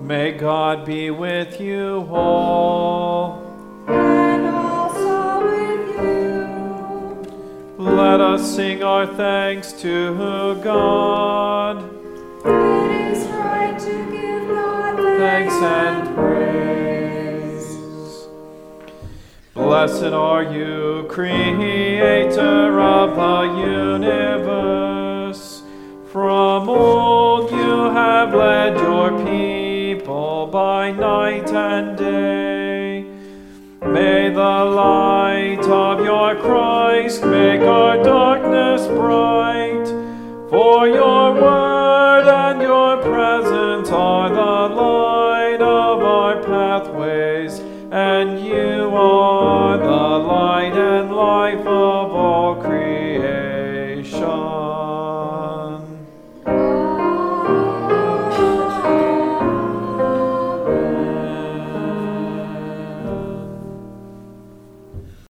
May God be with you all. And also with you. Let us sing our thanks to God. It is right to give God Thanks and praise. Blessed are you, Creator of the universe. From old you have led your people by night and day. May the light of your Christ make our darkness bright. For your word and your presence are the light